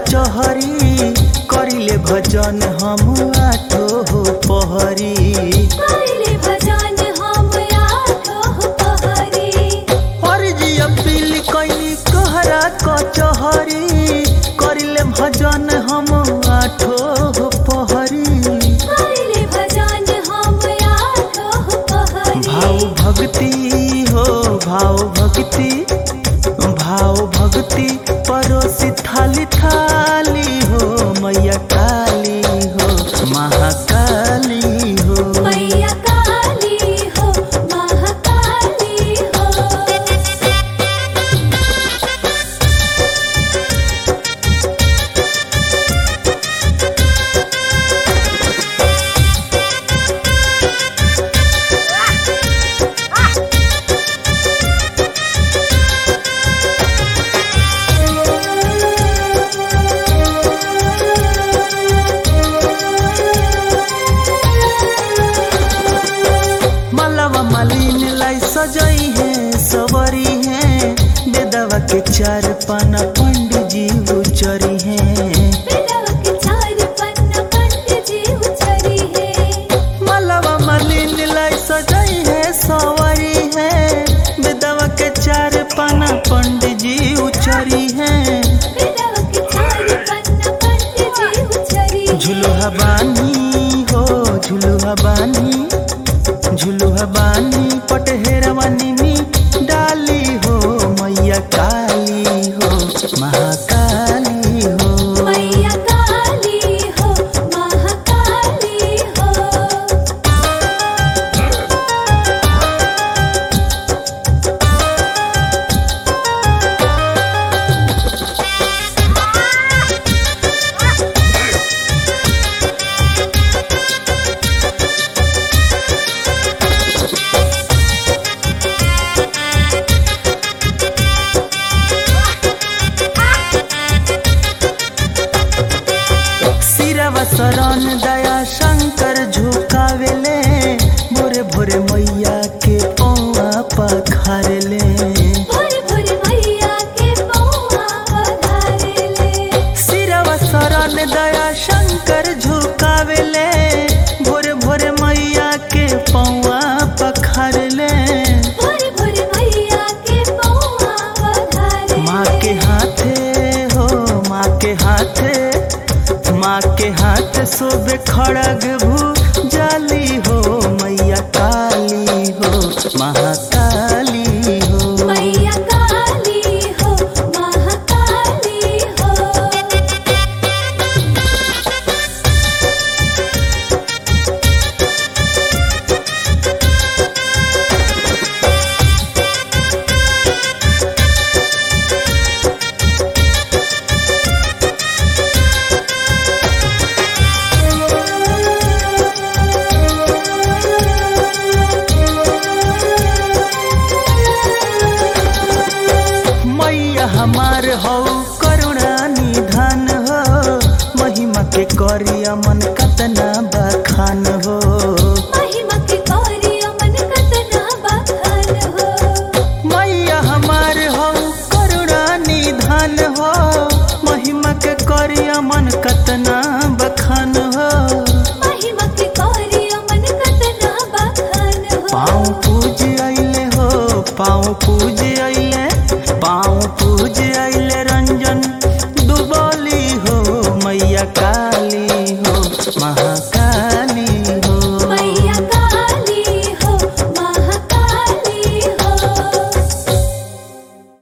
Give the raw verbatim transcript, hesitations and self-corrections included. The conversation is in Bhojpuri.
कचहरी करिले भजन हम आठो हो पहरी करिले भजन हम आठो हो पहरी अर्जी अपील कैली कहरा कचहरी करिले भजन हम आठो हो पहरी करिले भजन हम आठो हो पहरी भाव भक्ति हो भाव भक्ति भाव भक्ति परोसी थाली थाली हो मैया काली हो महाकाली हो मैया काली हो महाकाली हो। मालिन लाई सजई है सवरी है बेदवा के चार पाना पंडित जी उचरी है बेदवा के चार पाना पंडित जी उचरी है मलवा मालिन लाई सजई है सवरी है बेदवा के चार पाना पंडित जी उचरी है बेदवा के चार पाना पंडित जी उचरी झुलुहा बानी हो झुलुहा बानी झुलुहा बानी पटहेरवानी में डाली हो मैया काली हो महाकाली हो मैया काली हो महाकाली हो। शरण दया शंकर झुकावेले भोरे भोरे मैया के पौआ पखारेले भोरे भोरे मैया के पौआ पखारेले सिरवा शरण दया शंकर झुकावेले भोरे भोरे मैया के पौआ पखारेले भोरे भोरे मैया के पौआ पखारेले माँ के हाथे हो माँ के हाथे माँ के हाथ सोबे खड़ग भू जाली हो मैया काली हो महाकाली हो मैया काली हो महाकाली हो। हमार हो करुणा निधान हो महिमा के करिया मन कतना बखान हो महिमा के करिया मन कतना बखान हो मैया हमार हो करुणा निधान हो महिमा के करिया मन कतना